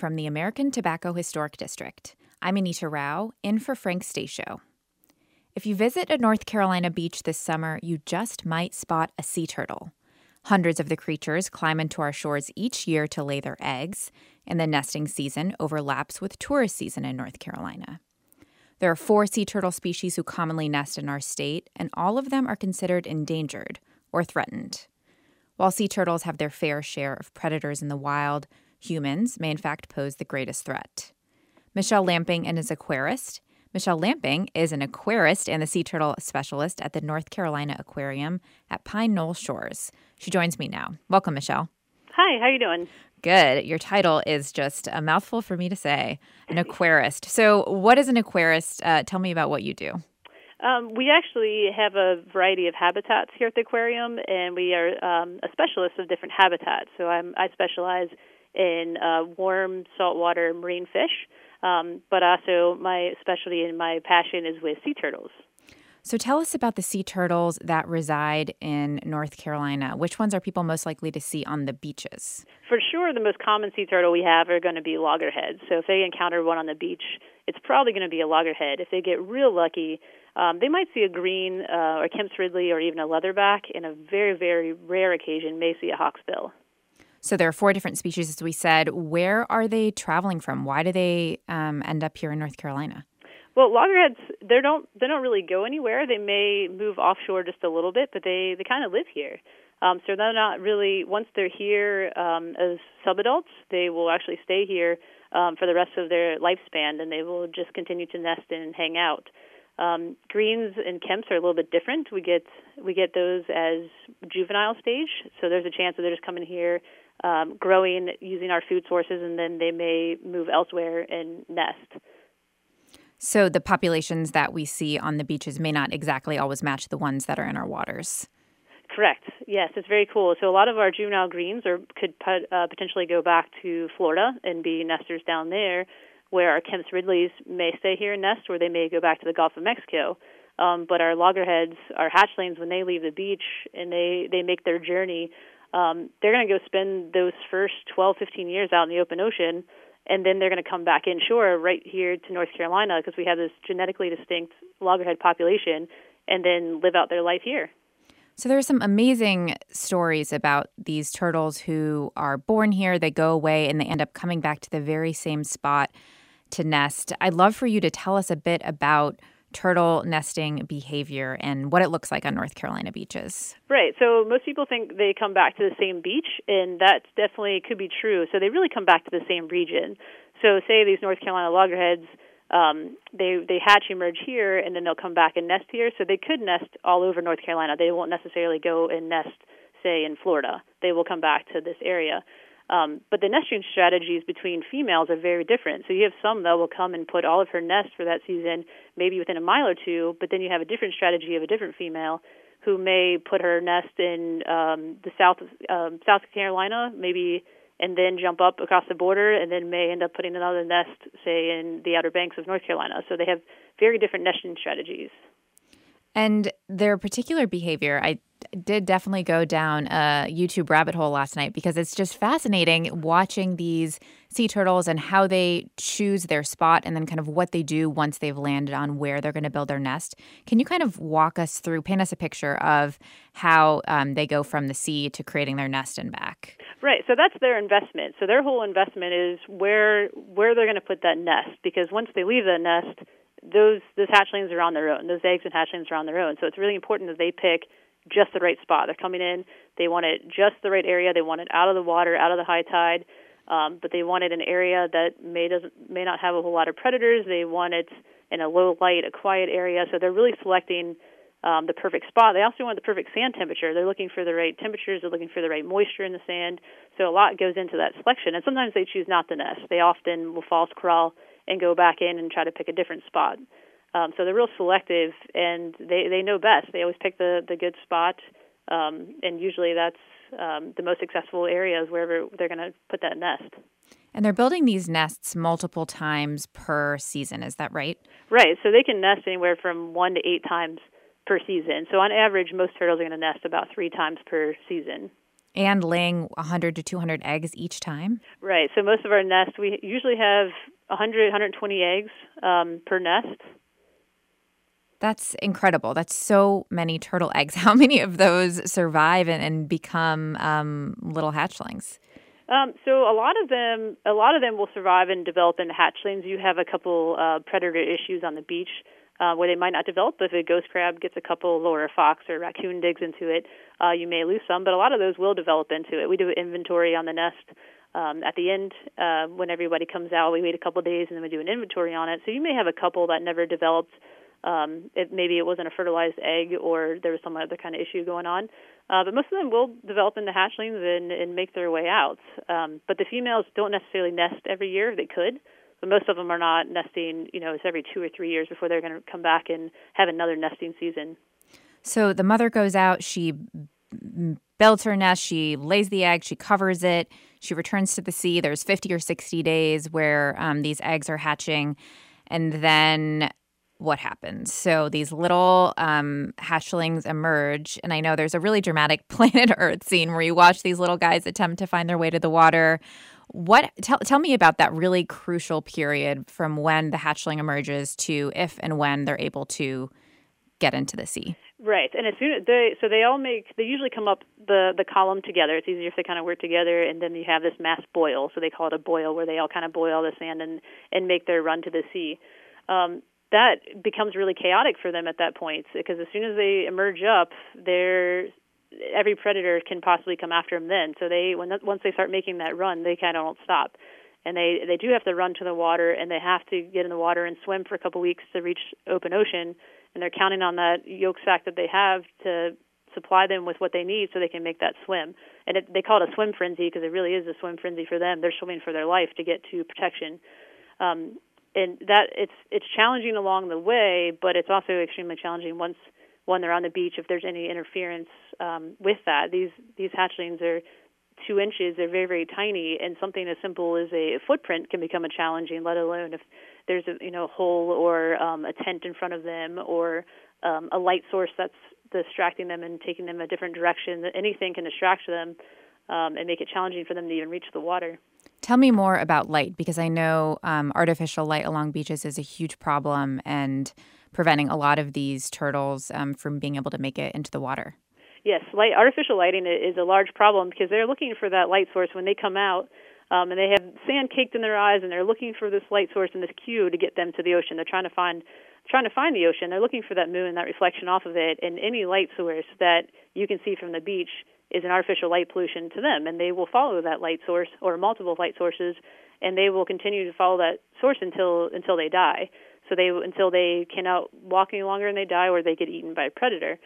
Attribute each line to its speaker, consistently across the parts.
Speaker 1: from the American Tobacco Historic District. I'm Anita Rao, in for Frank Stasio. If you visit a North Carolina beach this summer, you just might spot a sea turtle. Hundreds of the creatures climb into our shores each year to lay their eggs, and the nesting season overlaps with tourist season in North Carolina. There are 4 sea turtle species who commonly nest in our state, and all of them are considered endangered or threatened. While sea turtles have their fair share of predators in the wild, humans may in fact pose the greatest threat. Michelle Lamping is an aquarist. Michelle Lamping is an aquarist and the sea turtle specialist at the North Carolina Aquarium at Pine Knoll Shores. She joins me now. Welcome, Michelle.
Speaker 2: Hi, how are you doing?
Speaker 1: Good. Your title is just a mouthful for me to say, an aquarist. So what is an aquarist? Tell me about what you do.
Speaker 2: We actually have a variety of habitats here at the aquarium, and we are a specialist of different habitats. So I specialize in warm, saltwater marine fish, but also my specialty and my passion is with sea turtles.
Speaker 1: So tell us about the sea turtles that reside in North Carolina. Which ones are people most likely to see on the beaches?
Speaker 2: For sure, the most common sea turtle we have are going to be loggerheads. So if they encounter one on the beach, it's probably going to be a loggerhead. If they get real lucky, they might see a green or Kemp's Ridley or even a leatherback, and a very, very rare occasion may see a hawksbill.
Speaker 1: So there are 4 different species, as we said. Where are they traveling from? Why do they end up here in North Carolina?
Speaker 2: Well, loggerheads, they don't really go anywhere. They may move offshore just a little bit, but they kind of live here. So they're not really, once they're here as subadults, they will actually stay here for the rest of their lifespan, and they will just continue to nest and hang out. Greens and Kemps are a little bit different. We get those as juvenile stage, so there's a chance that they're just coming here, growing using our food sources, and then they may move elsewhere and nest.
Speaker 1: So the populations that we see on the beaches may not exactly always match the ones that are in our waters.
Speaker 2: Correct. Yes, it's very cool. So a lot of our juvenile greens could potentially go back to Florida and be nesters down there, where our Kemp's Ridleys may stay here and nest, or they may go back to the Gulf of Mexico. But our loggerheads, our hatchlings, when they leave the beach and they make their journey, they're going to go spend those first 12, 15 years out in the open ocean, and then they're going to come back inshore right here to North Carolina because we have this genetically distinct loggerhead population, and then live out their life here.
Speaker 1: So there are some amazing stories about these turtles who are born here, they go away, and they end up coming back to the very same spot to nest. I'd love for you to tell us a bit about turtle nesting behavior and what it looks like on North Carolina beaches.
Speaker 2: Right. So most people think they come back to the same beach, and that definitely could be true. So they really come back to the same region. So say these North Carolina loggerheads, they hatch, emerge here, and then they'll come back and nest here. So they could nest all over North Carolina. They won't necessarily go and nest, say, in Florida. They will come back to this area. But the nesting strategies between females are very different. So you have some that will come and put all of her nest for that season, maybe within a mile or two, but then you have a different strategy of a different female who may put her nest in the South Carolina, maybe, and then jump up across the border, and then may end up putting another nest, say, in the Outer Banks of North Carolina. So they have very different nesting strategies.
Speaker 1: And their particular behavior, I did definitely go down a YouTube rabbit hole last night because it's just fascinating watching these sea turtles and how they choose their spot and then kind of what they do once they've landed on where they're going to build their nest. Can you kind of walk us through, paint us a picture of how they go from the sea to creating their nest and back?
Speaker 2: Right. So that's their investment. So their whole investment is where they're going to put that nest, because once they leave that nest, those hatchlings are on their own. Those eggs and hatchlings are on their own. So it's really important that they pick just the right spot. They're coming in, they want it just the right area. They want it out of the water, out of the high tide, but they want it in an area that may not have a whole lot of predators. They want it in a low light, a quiet area. So they're really selecting the perfect spot. They also want the perfect sand temperature. They're looking for the right temperatures. They're looking for the right moisture in the sand. So a lot goes into that selection. And sometimes they choose not to nest. They often will false crawl and go back in and try to pick a different spot. So they're real selective, and they know best. They always pick the good spot, and usually that's the most successful areas wherever they're going to put that nest.
Speaker 1: And they're building these nests multiple times per season. Is that right?
Speaker 2: Right. So they can nest anywhere from 1 to 8 times per season. So on average, most turtles are going to nest about 3 times per season.
Speaker 1: And laying 100 to 200 eggs each time?
Speaker 2: Right. So most of our nests, we usually have 100, 120 eggs per nest.
Speaker 1: That's incredible. That's so many turtle eggs. How many of those survive and become little hatchlings?
Speaker 2: So a lot of them will survive and develop into hatchlings. You have a couple predator issues on the beach where they might not develop. If a ghost crab gets a couple, or a fox or a raccoon digs into it, you may lose some. But a lot of those will develop into it. We do an inventory on the nest at the end when everybody comes out. We wait a couple of days and then we do an inventory on it. So you may have a couple that never developed. Maybe it wasn't a fertilized egg or there was some other kind of issue going on. But most of them will develop into hatchlings and make their way out. But the females don't necessarily nest every year. They could, but most of them are not nesting. It's every 2 or 3 years before they're going to come back and have another nesting season.
Speaker 1: So the mother goes out, she builds her nest, she lays the egg, she covers it, she returns to the sea. There's 50 or 60 days where these eggs are hatching, and then what happens? So these little hatchlings emerge, and I know there's a really dramatic Planet Earth scene where you watch these little guys attempt to find their way to the water. Tell me about that really crucial period from when the hatchling emerges to if and when they're able to get into the sea.
Speaker 2: Right, and as soon as they usually come up the column together. It's easier if they kind of work together, and then you have this mass boil. So they call it a boil, where they all kind of boil the sand and make their run to the sea. That becomes really chaotic for them at that point, because as soon as they emerge up, every predator can possibly come after them then. So once they start making that run, they kind of don't stop. And they do have to run to the water, and they have to get in the water and swim for a couple weeks to reach open ocean. And they're counting on that yolk sac that they have to supply them with what they need so they can make that swim. And they call it a swim frenzy because it really is a swim frenzy for them. They're swimming for their life to get to protection. And that it's challenging along the way, but it's also extremely challenging when they're on the beach if there's any interference with that. These hatchlings are 2 inches. They're very, very tiny, and something as simple as a footprint can become challenging, let alone if there's a hole or a tent in front of them or a light source that's distracting them and taking them a different direction. Anything can distract them and make it challenging for them to even reach the water.
Speaker 1: Tell me more about light, because I know artificial light along beaches is a huge problem and preventing a lot of these turtles from being able to make it into the water.
Speaker 2: Yes, artificial lighting is a large problem because they're looking for that light source when they come out, and they have sand caked in their eyes, and they're looking for this light source and this cue to get them to the ocean. They're trying to find the ocean. They're looking for that moon and that reflection off of it, and any light source that you can see from the beach is an artificial light pollution to them, and they will follow that light source or multiple light sources, and they will continue to follow that source until they die. So until they cannot walk any longer and they die, or they get eaten by a predator.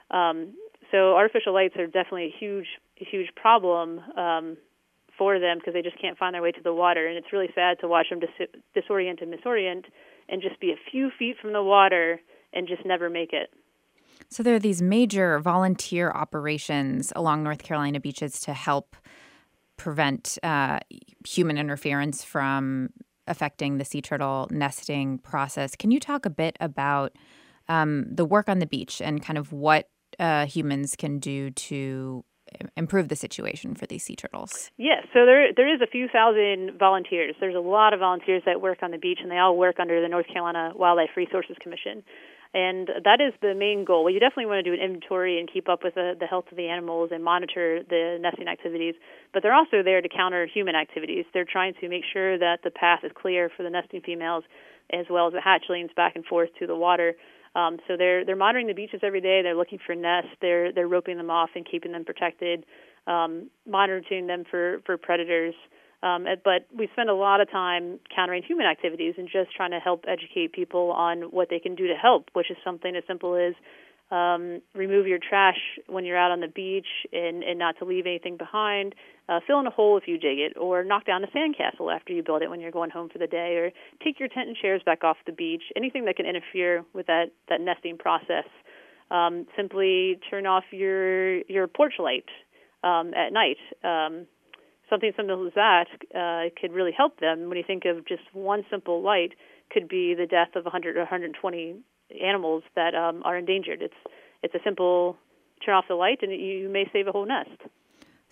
Speaker 2: So artificial lights are definitely a huge problem for them because they just can't find their way to the water, and it's really sad to watch them disorient and just be a few feet from the water and just never make it.
Speaker 1: So there are these major volunteer operations along North Carolina beaches to help prevent human interference from affecting the sea turtle nesting process. Can you talk a bit about the work on the beach and kind of what humans can do to improve the situation for these sea turtles?
Speaker 2: Yes, so there is a few thousand volunteers. There's a lot of volunteers that work on the beach, and they all work under the North Carolina Wildlife Resources Commission. And that is the main goal. Well, you definitely want to do an inventory and keep up with the health of the animals and monitor the nesting activities. But they're also there to counter human activities. They're trying to make sure that the path is clear for the nesting females as well as the hatchlings back and forth to the water. So they're monitoring the beaches every day. They're looking for nests. They're roping them off and keeping them protected, monitoring them for predators. But we spend a lot of time countering human activities and just trying to help educate people on what they can do to help, which is something as simple as remove your trash when you're out on the beach and not to leave anything behind. Fill in a hole if you dig it, or knock down a sandcastle after you build it when you're going home for the day, or take your tent and chairs back off the beach. Anything that can interfere with that nesting process. Simply turn off your porch light at night. Something simple as that could really help them. When you think of just one simple light, could be the death of 100 or 120 animals that are endangered. It's a simple turn off the light, and you may save a whole nest.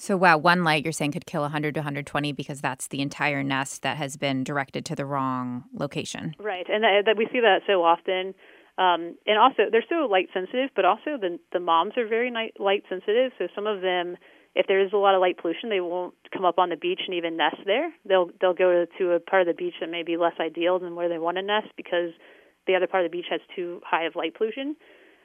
Speaker 1: So, wow, one light you're saying could kill 100 to 120 because that's the entire nest that has been directed to the wrong location.
Speaker 2: Right, and that we see that so often. And also, they're so light sensitive, but also the moms are very light sensitive. So some of them, if there is a lot of light pollution, they won't come up on the beach and even nest there. They'll go to a part of the beach that may be less ideal than where they want to nest because the other part of the beach has too high of light pollution.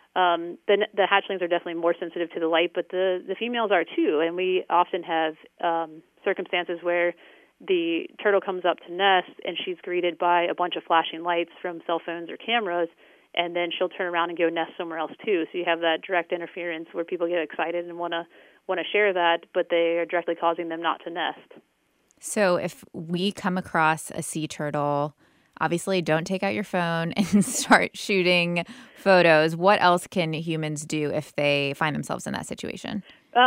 Speaker 2: The hatchlings are definitely more sensitive to the light, but the females are too. And we often have circumstances where the turtle comes up to nest and she's greeted by a bunch of flashing lights from cell phones or cameras, and then she'll turn around and go nest somewhere else too. So you have that direct interference where people get excited and want to share that, but they are directly causing them not to nest.
Speaker 1: So if we come across a sea turtle, obviously don't take out your phone and start shooting photos. What else can humans do if they find themselves in that situation?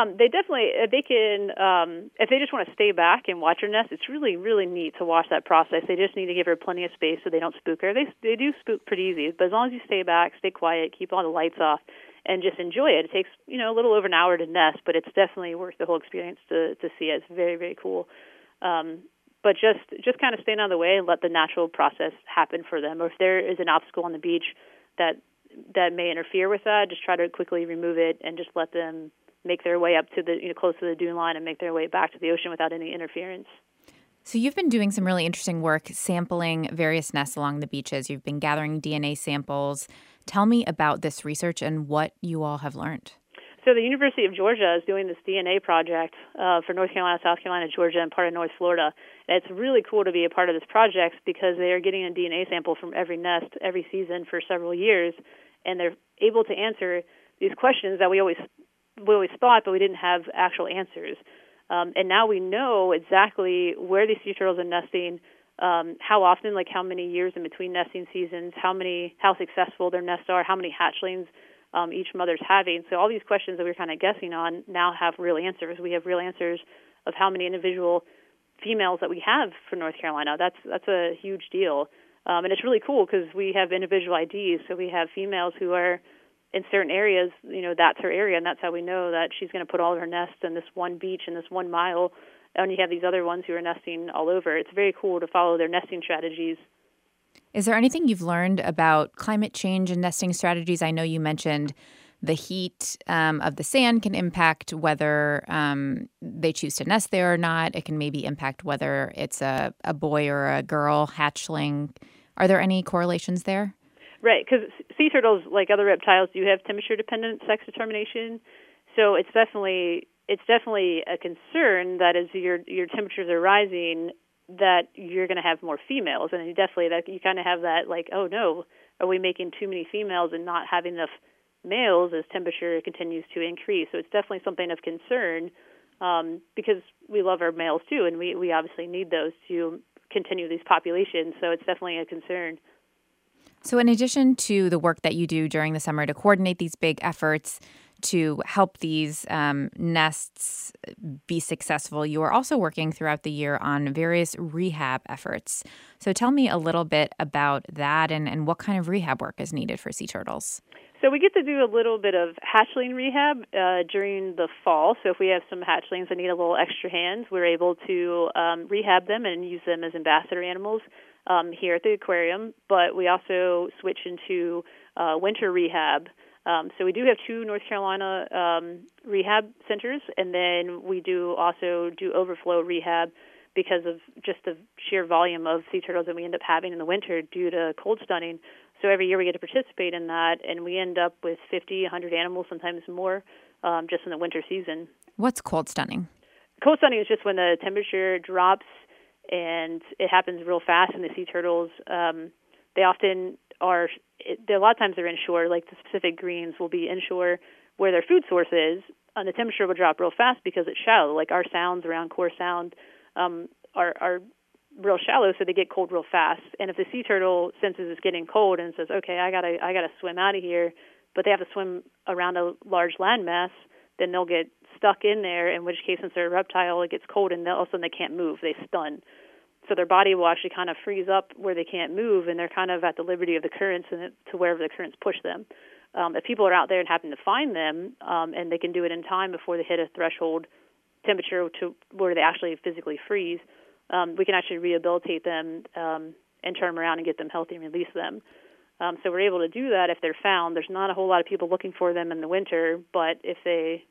Speaker 2: They can, if they just want to stay back and watch her nest, it's really, really neat to watch that process. They just need to give her plenty of space so they don't spook her. They do spook pretty easy, but as long as you stay back, stay quiet, keep all the lights off, and just enjoy it. It takes, a little over an hour to nest, but it's definitely worth the whole experience to see it. It's very, very cool. But just kind of staying out of the way and let the natural process happen for them. Or if there is an obstacle on the beach that may interfere with that, just try to quickly remove it and just let them make their way up to the close to the dune line and make their way back to the ocean without any interference.
Speaker 1: So you've been doing some really interesting work sampling various nests along the beaches. You've been gathering DNA samples. Tell me about this research and what you all have learned.
Speaker 2: So the University of Georgia is doing this DNA project for North Carolina, South Carolina, Georgia, and part of North Florida. And it's really cool to be a part of this project because they are getting a DNA sample from every nest every season for several years, and they're able to answer these questions that we always thought, but we didn't have actual answers. And now we know exactly where these sea turtles are nesting, how often, like how many years in between nesting seasons, how successful their nests are, how many hatchlings each mother's having. So all these questions that we were kind of guessing on now have real answers. We have real answers of how many individual females that we have for North Carolina. That's a huge deal. And it's really cool because we have individual IDs. So we have females who are in certain areas, that's her area, and that's how we know that she's going to put all of her nests in this one beach in this 1 mile. And you have these other ones who are nesting all over. It's very cool to follow their nesting strategies.
Speaker 1: Is there anything you've learned about climate change and nesting strategies? I know you mentioned the heat of the sand can impact whether they choose to nest there or not. It can maybe impact whether it's a boy or a girl hatchling. Are there any correlations there?
Speaker 2: Right, because sea turtles, like other reptiles, do have temperature-dependent sex determination. So it's definitely a concern that as your temperatures are rising, that you're going to have more females, and you kind of have that like, oh no, are we making too many females and not having enough males as temperature continues to increase? So it's definitely something of concern because we love our males too, and we obviously need those to continue these populations. So it's definitely a concern.
Speaker 1: So in addition to the work that you do during the summer to coordinate these big efforts to help these nests be successful, you are also working throughout the year on various rehab efforts. So tell me a little bit about that and what kind of rehab work is needed for sea turtles.
Speaker 2: So we get to do a little bit of hatchling rehab during the fall. So if we have some hatchlings that need a little extra hands, we're able to rehab them and use them as ambassador animals here at the aquarium. But we also switch into winter rehab. So we do have 2 North Carolina rehab centers, and then we also do overflow rehab because of just the sheer volume of sea turtles that we end up having in the winter due to cold stunning. So every year we get to participate in that, and we end up with 50, 100 animals, sometimes more, just in the winter season.
Speaker 1: What's cold stunning?
Speaker 2: Cold stunning is just when the temperature drops, and it happens real fast, and the sea turtles, they often are, a lot of times they're inshore, like the Pacific greens will be inshore where their food source is, and the temperature will drop real fast because it's shallow. Like our sounds around Core Sound are real shallow, so they get cold real fast. And if the sea turtle senses it's getting cold and says, okay, I gotta swim out of here, but they have to swim around a large landmass, then they'll get stuck in there, in which case, since they're a reptile, it gets cold, and all of a sudden they can't move. They stun. So their body will actually kind of freeze up where they can't move, and they're kind of at the liberty of the currents and to wherever the currents push them. If people are out there and happen to find them, and they can do it in time before they hit a threshold temperature to where they actually physically freeze, we can actually rehabilitate them and turn them around and get them healthy and release them. So we're able to do that if they're found. There's not a whole lot of people looking for them in the winter, but if they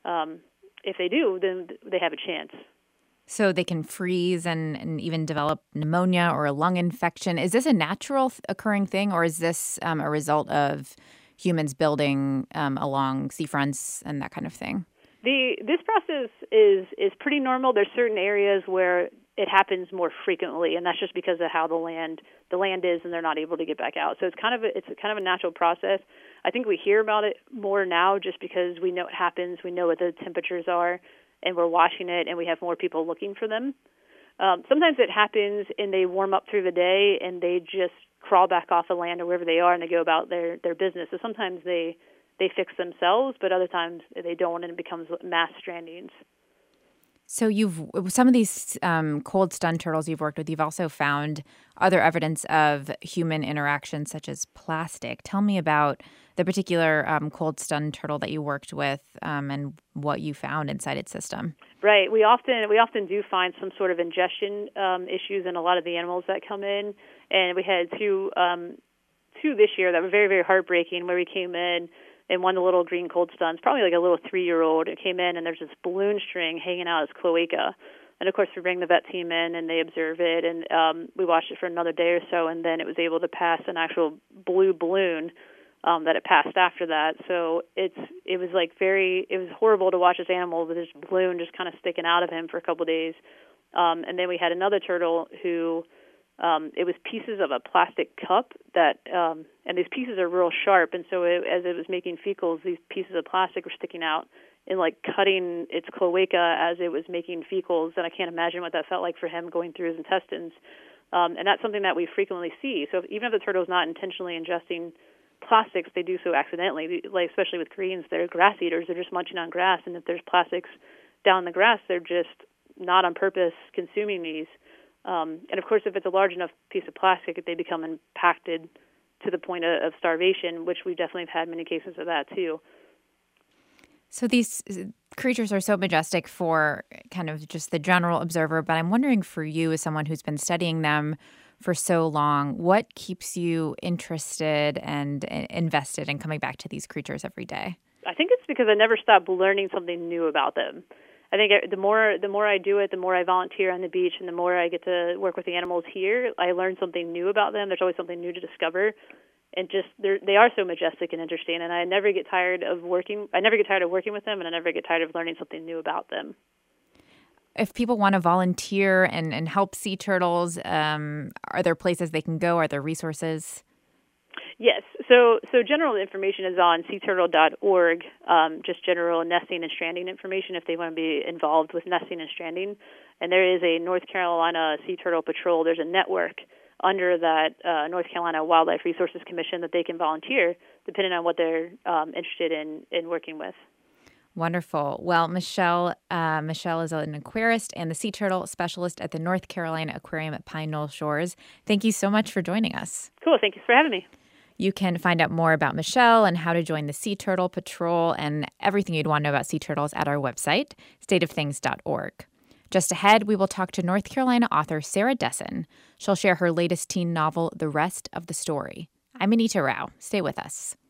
Speaker 2: do, then they have a chance.
Speaker 1: So they can freeze and even develop pneumonia or a lung infection. Is this a natural occurring thing, or is this a result of humans building along seafronts and that kind of thing?
Speaker 2: This process is pretty normal. There's certain areas where it happens more frequently, and that's just because of how the land is, and they're not able to get back out. So it's kind of a natural process. I think we hear about it more now just because we know it happens. We know what the temperatures are, and we're watching it, and we have more people looking for them. Sometimes it happens, and they warm up through the day, and they just crawl back off the land or wherever they are, and they go about their business. So sometimes they fix themselves, but other times they don't, and it becomes mass strandings.
Speaker 1: So some of these cold stun turtles you've worked with, you've also found other evidence of human interaction, such as plastic. Tell me about the particular cold stun turtle that you worked with and what you found inside its system.
Speaker 2: Right. We often do find some sort of ingestion issues in a lot of the animals that come in, and we had two this year that were very, very heartbreaking, where we came in. And one of the little green cold stuns, probably like a little 3-year-old, it came in and there's this balloon string hanging out of his cloaca. And, of course, we bring the vet team in and they observe it. And we watched it for another day or so, and then it was able to pass an actual blue balloon that it passed after that. So it was horrible to watch this animal with this balloon just kind of sticking out of him for a couple of days. And then we had another turtle who it was pieces of a plastic cup that, and these pieces are real sharp, and so as it was making fecals, these pieces of plastic were sticking out and like cutting its cloaca as it was making fecals, and I can't imagine what that felt like for him going through his intestines. And that's something that we frequently see. So even if the turtle's not intentionally ingesting plastics, they do so accidentally, like especially with greens, they're grass eaters, they're just munching on grass, and if there's plastics down in the grass, they're just not on purpose consuming these. And, of course, if it's a large enough piece of plastic, they become impacted to the point of starvation, which we definitely have had many cases of that, too.
Speaker 1: So these creatures are so majestic for kind of just the general observer, but I'm wondering for you as someone who's been studying them for so long, what keeps you interested and invested in coming back to these creatures every day?
Speaker 2: I think it's because I never stop learning something new about them. I think the more I do it, the more I volunteer on the beach, and the more I get to work with the animals here, I learn something new about them. There's always something new to discover, and just they are so majestic and interesting. And I never get tired of working with them, and I never get tired of learning something new about them.
Speaker 1: If people want to volunteer and help sea turtles, are there places they can go? Are there resources?
Speaker 2: Yes. So general information is on seaturtle.org, just general nesting and stranding information if they want to be involved with nesting and stranding. And there is a North Carolina Sea Turtle Patrol. There's a network under that North Carolina Wildlife Resources Commission that they can volunteer, depending on what they're interested in working with.
Speaker 1: Wonderful. Well, Michelle is an aquarist and the sea turtle specialist at the North Carolina Aquarium at Pine Knoll Shores. Thank you so much for joining us.
Speaker 2: Cool. Thank you for having me.
Speaker 1: You can find out more about Michelle and how to join the Sea Turtle Patrol and everything you'd want to know about sea turtles at our website, stateofthings.org. Just ahead, we will talk to North Carolina author Sarah Dessen. She'll share her latest teen novel, The Rest of the Story. I'm Anita Rao. Stay with us.